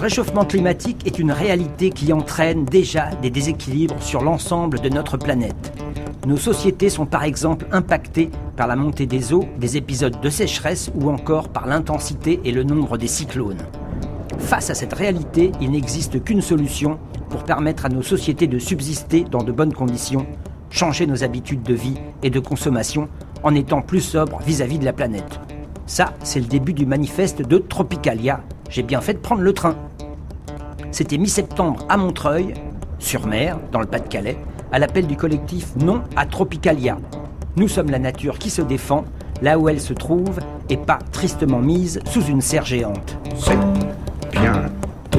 réchauffement climatique est une réalité qui entraîne déjà des déséquilibres sur l'ensemble de notre planète. Nos sociétés sont par exemple impactées par la montée des eaux, des épisodes de sécheresse ou encore par l'intensité et le nombre des cyclones. Face à cette réalité, il n'existe qu'une solution pour permettre à nos sociétés de subsister dans de bonnes conditions, changer nos habitudes de vie et de consommation en étant plus sobres vis-à-vis de la planète. Ça, c'est le début du manifeste de Tropicalia. J'ai bien fait de prendre le train. C'était mi-septembre à Montreuil, sur mer, dans le Pas-de-Calais, à l'appel du collectif Non à Tropicalia. Nous sommes la nature qui se défend, là où elle se trouve, et pas tristement mise sous une serre géante. C'est bien tout.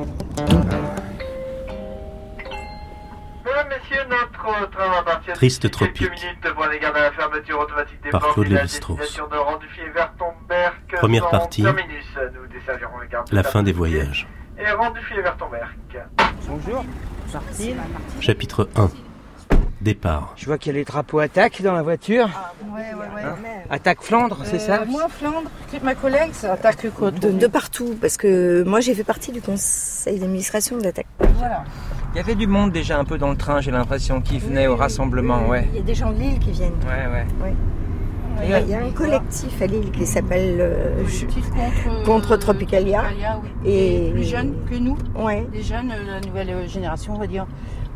Messieurs, notre train va partir Triste d'ici quelques tropique. minutes pour les gardes à la fermeture automatique des Par portes Claude et la Lévi-Strauss. destination de Rendufié-Vertomberg. Première sans partie. terminus. Nous desservirons les gardes La de fin des Saint-Dizier voyages. Et Rendufié-Vertomberg. Bonjour, Martine. Chapitre 1. Départ. Je vois qu'il y a les drapeaux attaque dans la voiture. Ouais. Attaque Flandre, c'est ça? Moi, Flandre, ma collègue, ça attaque quoi? De partout, parce que moi j'ai fait partie du conseil d'administration d'Attaque. Voilà. Il y avait du monde déjà un peu dans le train, j'ai l'impression, qui venait au rassemblement, ouais. Il y a des gens de Lille qui viennent. Ouais. Il y a un collectif à Lille qui s'appelle contre Tropicalia. Oui. Et plus jeunes que nous, Ouais. des jeunes, la nouvelle génération, on va dire.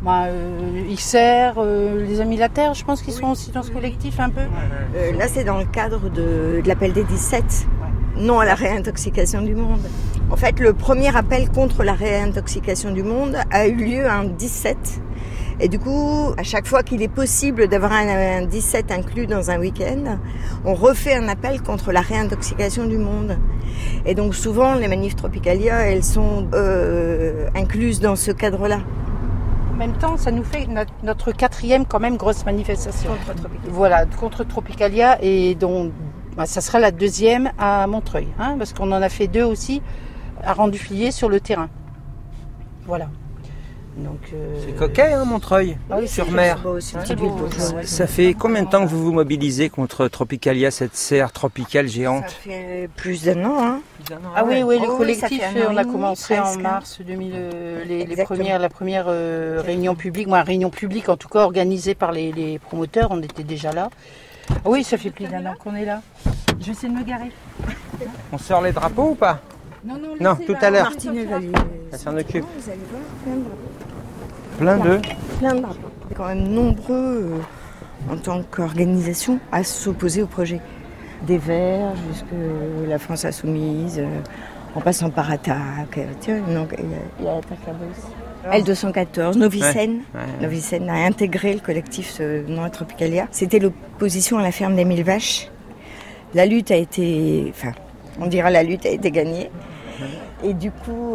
XR, les Amis de la Terre, je pense qu'ils sont aussi dans ce collectif un peu. Là c'est dans le cadre de l'appel des 17. Non à la réintoxication du monde. En fait, le premier appel contre la réintoxication du monde a eu lieu un 17. Et du coup, à chaque fois qu'il est possible d'avoir un 17 inclus dans un week-end, on refait un appel contre la réintoxication du monde. Et donc souvent, les manifs Tropicalia, elles sont incluses dans ce cadre-là. En même temps, ça nous fait notre quatrième quand même grosse manifestation. Voilà, contre Tropicalia, et donc ça sera la deuxième à Montreuil, parce qu'on en a fait 2 aussi à Rendufié sur le terrain. Voilà. Donc, C'est coquet, Montreuil, sur mer. C'est une petite ville bourgeoise. Ça fait combien de temps que vous vous mobilisez contre Tropicalia, cette serre tropicale géante? Ça fait plus d'un an. Ah oui, le ça collectif, fait un an on a et demi, commencé en presque. mars 2000, Exactement. la première réunion publique, réunion publique en tout cas organisée par les promoteurs, on était déjà là. Ah oui, ça fait plus d'un an qu'on est là. Je vais essayer de me garer. On sort les drapeaux ou pas? Non, tout à l'heure. Martine Elle s'en occupe. Vous allez voir, Plein de... plein de drapeaux. On est quand même nombreux en tant qu'organisation à s'opposer au projet. Des Verts jusqu'à la France Insoumise, en passant par Attaque. Tiens, donc, il y a Attaque là-bas aussi. L214, Novicène. Ouais. Novicène a intégré le collectif Non à Tropicalia. C'était l'opposition à la ferme des 1000 vaches. La lutte a été... on dira la lutte a été gagnée. Et du coup,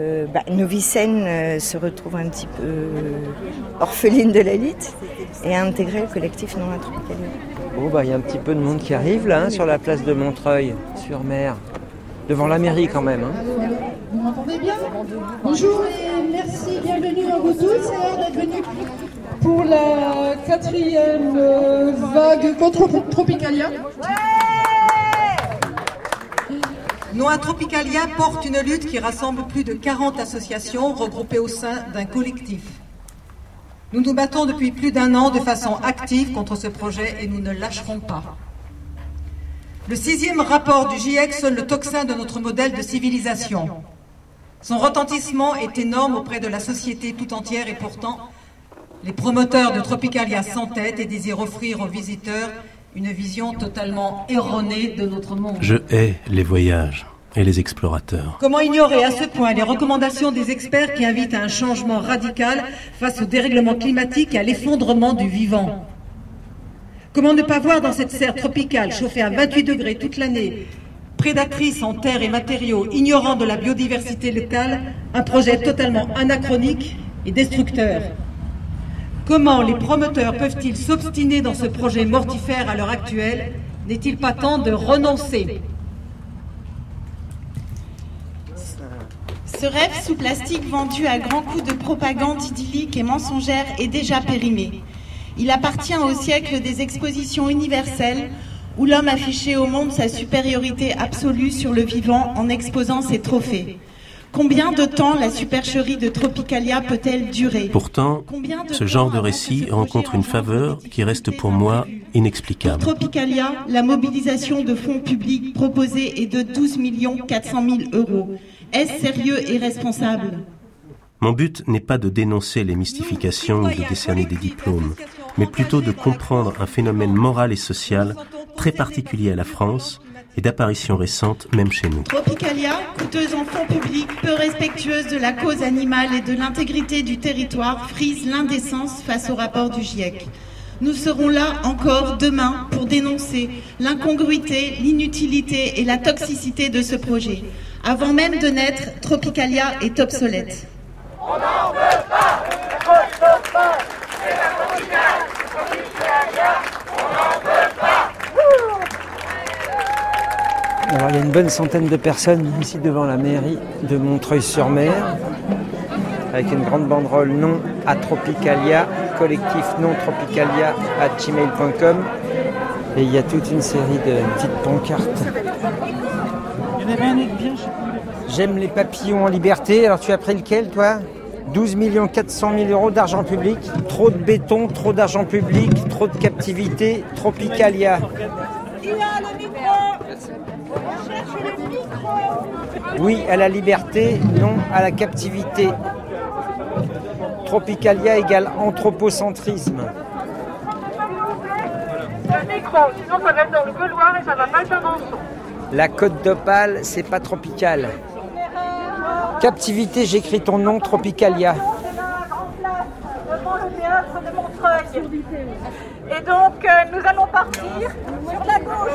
Novicène se retrouve un petit peu orpheline de la lutte et a intégré le collectif Non à Tropicalia. Il y a un petit peu de monde qui arrive là, sur la place de Montreuil, sur mer. Devant la mairie quand même. Vous m'entendez bien? Bonjour et merci, bienvenue à vous tous. C'est l'heure d'être venus pour la 4e vague contre Tropicalia. Non à Tropicalia porte une lutte qui rassemble plus de 40 associations regroupées au sein d'un collectif. Nous nous battons depuis plus d'un an de façon active contre ce projet et nous ne lâcherons pas. Le 6e rapport du GIEC sonne le tocsin de notre modèle de civilisation. Son retentissement est énorme auprès de la société tout entière et pourtant, les promoteurs de Tropicalia s'entêtent et désirent offrir aux visiteurs une vision totalement erronée de notre monde. Je hais les voyages et les explorateurs. Comment ignorer à ce point les recommandations des experts qui invitent à un changement radical face au dérèglement climatique et à l'effondrement du vivant? Comment ne pas voir dans cette serre tropicale chauffée à 28 degrés toute l'année, prédatrice en terre et matériaux, ignorant de la biodiversité locale, un projet totalement anachronique et destructeur? Comment les promoteurs peuvent-ils s'obstiner dans ce projet mortifère à l'heure actuelle? N'est-il pas temps de renoncer? Ce rêve sous plastique vendu à grands coups de propagande idyllique et mensongère est déjà périmé. Il appartient au siècle des expositions universelles où l'homme affichait au monde sa supériorité absolue sur le vivant en exposant ses trophées. Combien de temps la supercherie de Tropicalia peut-elle durer ? Pourtant, ce genre de récit rencontre une faveur qui reste pour moi inexplicable. Pour Tropicalia, la mobilisation de fonds publics proposée est de 12 400 000 €. Est-ce sérieux et responsable ? Mon but n'est pas de dénoncer les mystifications ou de décerner des diplômes, mais plutôt de comprendre un phénomène moral et social très particulier à la France et d'apparition récente même chez nous. Tropicalia, coûteuse en fonds publics, peu respectueuse de la cause animale et de l'intégrité du territoire, frise l'indécence face au rapport du GIEC. Nous serons là encore demain pour dénoncer l'incongruité, l'inutilité et la toxicité de ce projet. Avant même de naître, Tropicalia est obsolète. On n'en veut pas, c'est la Tropicalia, on n'en veut pas. Alors, il y a une bonne centaine de personnes ici devant la mairie de Montreuil-sur-Mer, avec une grande banderole non à Tropicalia, collectif non Tropicalia @gmail.com, et il y a toute une série de petites pancartes. Il y en avait un autre bien, je sais plus. J'aime les papillons en liberté. Alors tu as pris lequel, toi ? 12 400 000 € d'argent public. Trop de béton, trop d'argent public, trop de captivité. Tropicalia. Qui a le micro ? On cherche le micro. Oui à la liberté, non à la captivité. Tropicalia égale anthropocentrisme. Le micro, sinon ça va être dans le couloir et ça va pas faire dans le son. La Côte d'Opale, c'est pas tropical. Captivité, j'écris ton nom, Tropicalia. Devant le théâtre de Montreuil. Et donc, nous allons partir sur la gauche.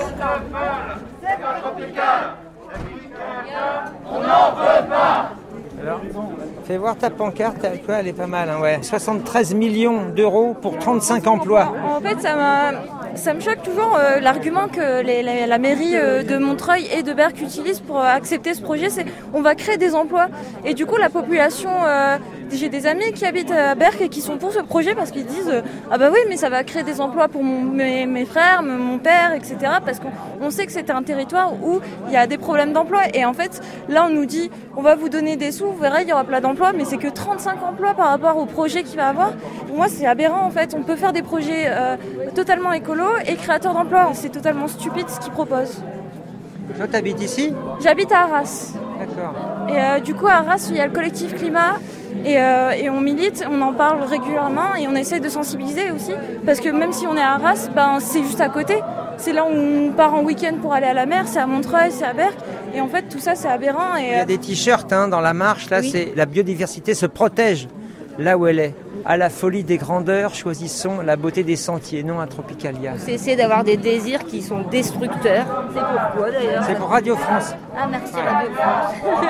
On n'en veut pas. Alors, fais voir ta pancarte, toi, elle est pas mal, hein, ouais. 73 millions d'euros pour 35 emplois. En fait, ça me choque toujours l'argument que la mairie de Montreuil et de Berck utilisent pour accepter ce projet, c'est on va créer des emplois. Et du coup, la population, j'ai des amis qui habitent à Berck et qui sont pour ce projet parce qu'ils disent ah bah oui, mais ça va créer des emplois pour mes frères, mon père, etc. Parce qu'on sait que c'est un territoire où il y a des problèmes d'emploi. Et en fait, là, on nous dit on va vous donner des sous, vous verrez, il y aura plein d'emplois, mais c'est que 35 emplois par rapport au projet qu'il va avoir. Pour moi, c'est aberrant en fait. On peut faire des projets totalement écolos et créateurs d'emplois. C'est totalement stupide ce qu'ils proposent. Toi, t'habites ici ? J'habite à Arras. D'accord. Et du coup, à Arras, il y a le collectif Climat et on milite, on en parle régulièrement et on essaie de sensibiliser aussi. Parce que même si on est à Arras, c'est juste à côté. C'est là où on part en week-end pour aller à la mer, c'est à Montreuil, c'est à Berck. Et en fait, tout ça, c'est aberrant. Et, il y a des t-shirts dans la marche, là, oui. C'est la biodiversité se protège là où elle est. À la folie des grandeurs, choisissons la beauté des sentiers, non à Tropicalia. C'est essayer d'avoir des désirs qui sont destructeurs. C'est pourquoi d'ailleurs ? C'est pour Radio France. Ah merci Radio France.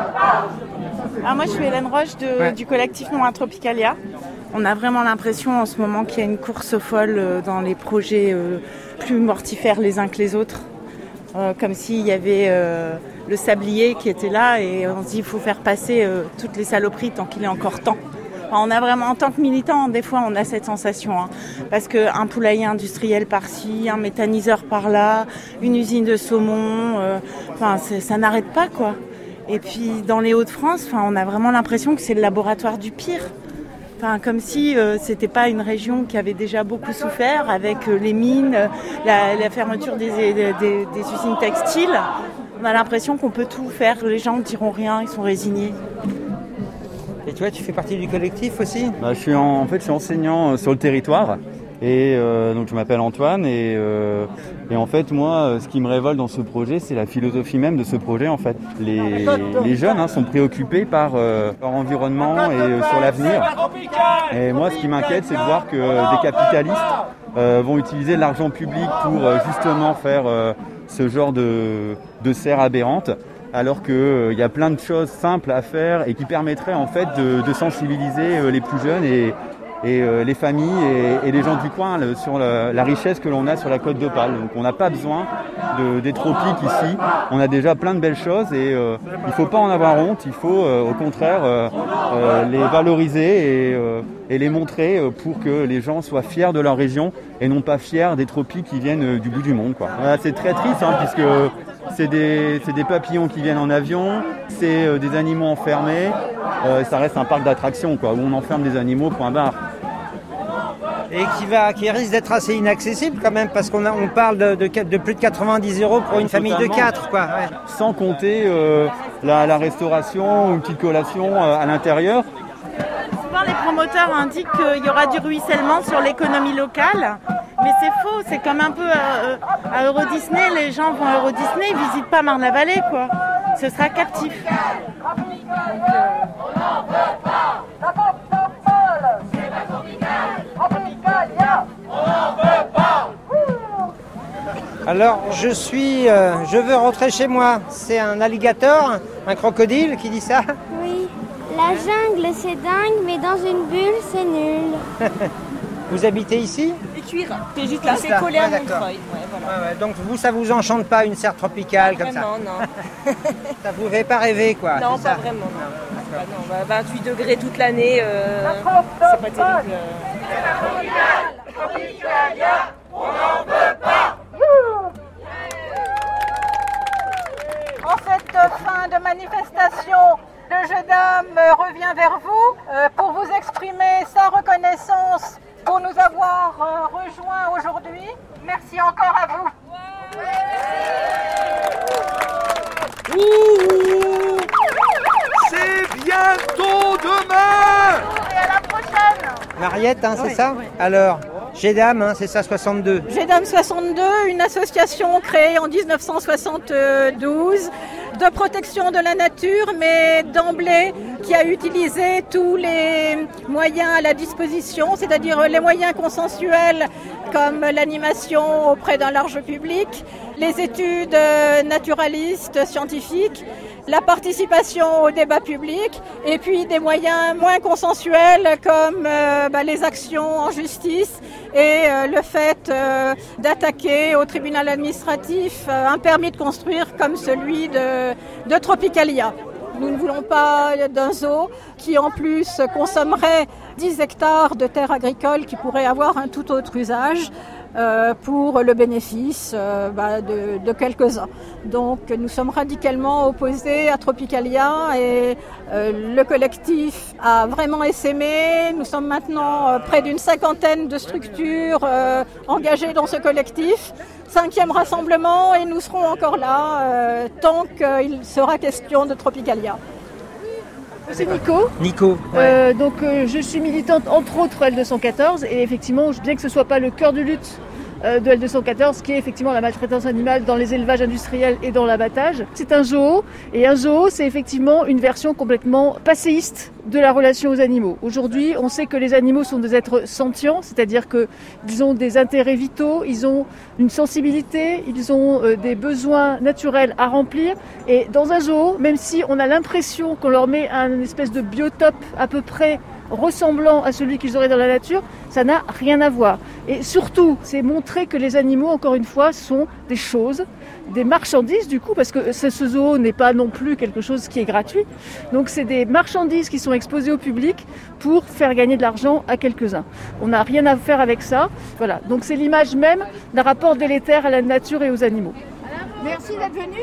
Alors moi je suis Hélène Roche du collectif Non à Tropicalia. On a vraiment l'impression en ce moment qu'il y a une course folle dans les projets plus mortifères les uns que les autres. Comme s'il y avait le sablier qui était là et on se dit il faut faire passer toutes les saloperies tant qu'il est encore temps. On a vraiment, en tant que militant, des fois, on a cette sensation. Parce qu'un poulailler industriel par-ci, un méthaniseur par-là, une usine de saumon, ça n'arrête pas, quoi. Et puis, dans les Hauts-de-France, on a vraiment l'impression que c'est le laboratoire du pire. Comme si c'était pas une région qui avait déjà beaucoup souffert avec les mines, la fermeture des usines textiles. On a l'impression qu'on peut tout faire. Les gens ne diront rien, ils sont résignés. Et toi, tu fais partie du collectif aussi ? Je suis enseignant sur le territoire et donc je m'appelle Antoine et en fait moi ce qui me révolte dans ce projet c'est la philosophie même de ce projet en fait. Les jeunes sont préoccupés par leur environnement et sur l'avenir et moi ce qui m'inquiète c'est de voir que des capitalistes vont utiliser l'argent public pour justement faire ce genre de serre aberrante. Alors qu'il y a plein de choses simples à faire et qui permettraient en fait de sensibiliser les plus jeunes et les familles et les gens du coin sur la richesse que l'on a sur la Côte d'Opale. Donc on n'a pas besoin des tropiques ici, on a déjà plein de belles choses et il ne faut pas en avoir honte, il faut au contraire les valoriser et les montrer pour que les gens soient fiers de leur région et non pas fiers des tropiques qui viennent du bout du monde, quoi. Voilà, c'est très triste puisque c'est des papillons qui viennent en avion, c'est des animaux enfermés. Ça reste un parc d'attractions, quoi, où on enferme des animaux, point barre. Et qui risque d'être assez inaccessible quand même, parce qu'on parle de plus de 90 € pour une famille de 4, quoi. Ouais. Sans compter la restauration ou une petite collation à l'intérieur. Souvent, les promoteurs indiquent qu'il y aura du ruissellement sur l'économie locale, mais c'est faux. C'est comme un peu à Euro Disney. Les gens vont à Euro Disney, ils visitent pas Marne-la-Vallée, quoi. Ce sera captif. Alors, je veux rentrer chez moi. C'est un alligator, un crocodile qui dit ça? Oui. La jungle, c'est dingue, mais dans une bulle, c'est nul. Vous habitez ici? Écuire, c'est juste là, c'est collé à Montreuil. Ouais, voilà. Ouais, donc ça vous enchante pas une serre tropicale comme ça? Non. Ça vous fait pas rêver, quoi? Non, pas vraiment. Non. 28 degrés toute l'année, c'est pas terrible. Tropicalia, on n'en peut pas. En cette fin de manifestation, le jeune homme revient vers vous pour vous exprimer sa reconnaissance pour nous avoir rejoints aujourd'hui. Merci encore à vous. Ouh, c'est bientôt demain. Et à la prochaine. Mariette, c'est ça? Oui. Alors, GEDAM, c'est ça, 62. GEDAM 62, une association créée en 1972 de protection de la nature, mais d'emblée qui a utilisé tous les moyens à la disposition, c'est-à-dire les moyens consensuels comme l'animation auprès d'un large public, les études naturalistes, scientifiques, la participation au débat public et puis des moyens moins consensuels comme les actions en justice et le fait d'attaquer au tribunal administratif un permis de construire comme celui de Tropicalia. Nous ne voulons pas d'un zoo qui en plus consommerait 10 hectares de terres agricoles qui pourraient avoir un tout autre usage pour le bénéfice de quelques-uns. Donc nous sommes radicalement opposés à Tropicalia et le collectif a vraiment essaimé. Nous sommes maintenant près d'une 50aine de structures engagées dans ce collectif. 5e rassemblement et nous serons encore là tant qu'il sera question de Tropicalia. C'est Nico. Nico. Ouais. Je suis militante entre autres L214 et effectivement, bien que ce ne soit pas le cœur de lutte de L214, qui est effectivement la maltraitance animale dans les élevages industriels et dans l'abattage. C'est un zoo, et un zoo, c'est effectivement une version complètement passéiste de la relation aux animaux. Aujourd'hui, on sait que les animaux sont des êtres sentients, c'est-à-dire qu'ils ont des intérêts vitaux, ils ont une sensibilité, ils ont des besoins naturels à remplir. Et dans un zoo, même si on a l'impression qu'on leur met un espèce de biotope à peu près ressemblant à celui qu'ils auraient dans la nature, ça n'a rien à voir. Et surtout, c'est montrer que les animaux, encore une fois, sont des choses, des marchandises du coup, parce que ce zoo n'est pas non plus quelque chose qui est gratuit. Donc c'est des marchandises qui sont exposées au public pour faire gagner de l'argent à quelques-uns. On n'a rien à faire avec ça. Voilà. Donc c'est l'image même d'un rapport délétère à la nature et aux animaux. Merci d'être venu.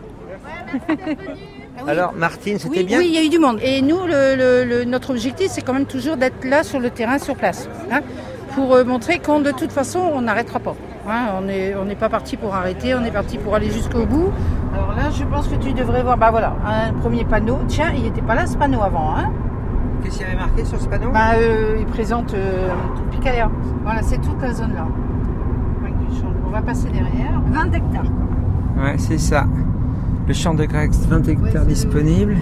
Merci d'être venu. Oui. Alors Martine, c'était bien? Oui, il y a eu du monde. Et nous, notre objectif, c'est quand même toujours d'être là sur le terrain, sur place, pour montrer qu'on, de toute façon, on n'arrêtera pas. On n'est pas parti pour arrêter, on est parti pour aller jusqu'au bout. Alors là, je pense que tu devrais voir, un premier panneau. Tiens, il n'était pas là ce panneau avant, Qu'est-ce qu'il y avait marqué sur ce panneau? Il présente Tropicalia. Voilà, c'est toute la zone là. On va passer derrière. 20 hectares. Ouais, c'est ça. Le champ de Grex, 20 hectares disponibles.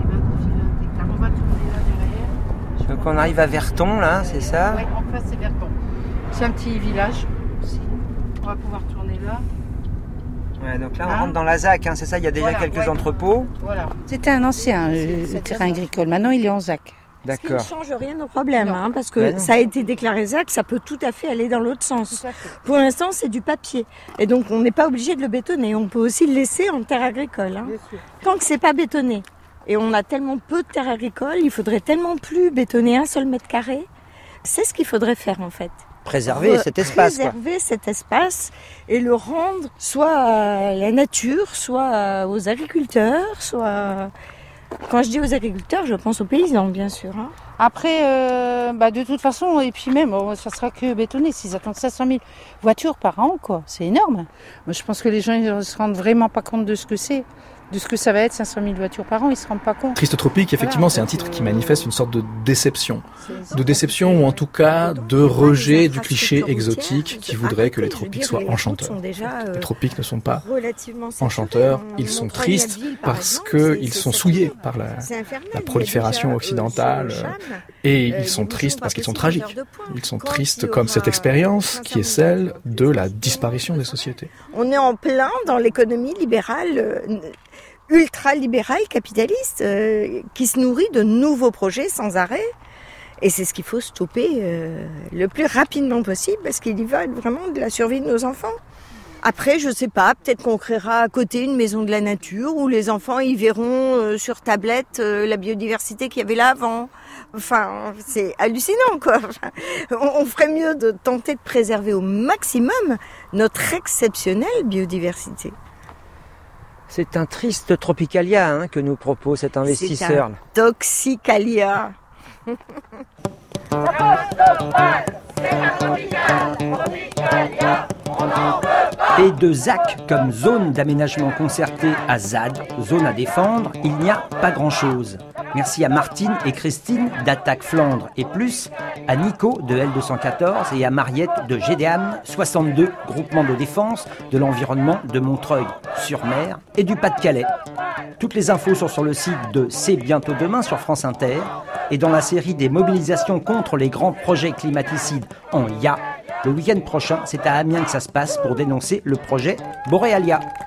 On va tourner là derrière. Donc on arrive à Verton, là, c'est ça? Oui, en face c'est Verton. C'est un petit village aussi. On va pouvoir tourner là. Ouais, donc là on rentre dans la ZAC, c'est ça, il y a déjà quelques entrepôts. Voilà. C'était un ancien terrain agricole, maintenant il est en ZAC. D'accord. Ce qui ne change rien au problème, parce que ça a été déclaré ZAC, ça peut tout à fait aller dans l'autre sens. Pour l'instant, c'est du papier. Et donc, on n'est pas obligé de le bétonner. On peut aussi le laisser en terre agricole. Tant que c'est pas bétonné. Et on a tellement peu de terre agricole, il faudrait tellement plus bétonner un seul mètre carré. C'est ce qu'il faudrait faire, en fait. préserver cet espace. Préserver cet espace et le rendre soit à la nature, soit aux agriculteurs, soit... Quand je dis aux agriculteurs, je pense aux paysans, bien sûr. Hein. Après, de toute façon, et puis même, ça sera que bétonné. S'ils attendent 500 000 voitures par an, quoi, c'est énorme. Moi, je pense que les gens ne se rendent vraiment pas compte de ce que c'est. De ce que ça va être 500 000 voitures par an, ils ne se rendent pas compte. Triste Tropique, effectivement, c'est un titre qui manifeste une sorte de déception. De déception ou en tout cas de rejet du cliché exotique qui voudrait que les tropiques soient enchanteurs. Les tropiques ne sont pas enchanteurs, ils sont tristes parce qu'ils sont souillés par la prolifération occidentale et ils sont tristes parce qu'ils sont tragiques. Ils sont tristes comme cette expérience qui est celle de la disparition des sociétés. On est en plein dans l'économie libérale ultra-libéral capitaliste qui se nourrit de nouveaux projets sans arrêt. Et c'est ce qu'il faut stopper le plus rapidement possible parce qu'il y va vraiment de la survie de nos enfants. Après, je sais pas, peut-être qu'on créera à côté une maison de la nature où les enfants y verront sur tablette la biodiversité qu'il y avait là avant. Enfin, c'est hallucinant, quoi. On ferait mieux de tenter de préserver au maximum notre exceptionnelle biodiversité. C'est un triste Tropicalia que nous propose cet investisseur. C'est un Toxicalia. Et de ZAC comme zone d'aménagement concerté à ZAD, zone à défendre, il n'y a pas grand-chose. Merci à Martine et Christine d'Attaque Flandre et plus, à Nico de L214 et à Mariette de GDAM 62, groupement de défense de l'environnement de Montreuil-sur-Mer et du Pas-de-Calais. Toutes les infos sont sur le site de C'est bientôt demain sur France Inter et dans la série des mobilisations contre les grands projets climaticides en IA. Le week-end prochain, c'est à Amiens que ça se passe pour dénoncer le projet Borealia.